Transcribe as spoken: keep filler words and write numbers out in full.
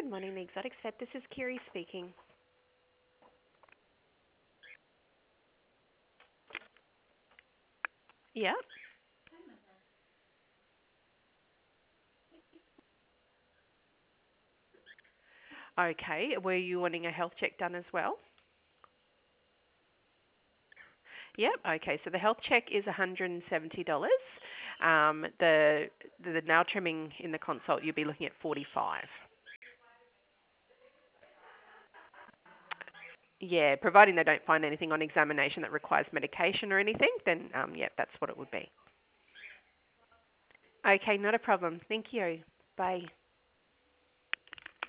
Good morning, the Exotics Vet. This is Kiri speaking. Yeah. Okay. Were you wanting a health check done as well? Yep. Okay. So the health check is one hundred seventy dollars. Um, the, the nail trimming in the consult, you'll be looking at forty-five dollars. Yeah, providing they don't find anything on examination that requires medication or anything, then um, yeah, that's what it would be. Okay, not a problem. Thank you. Bye.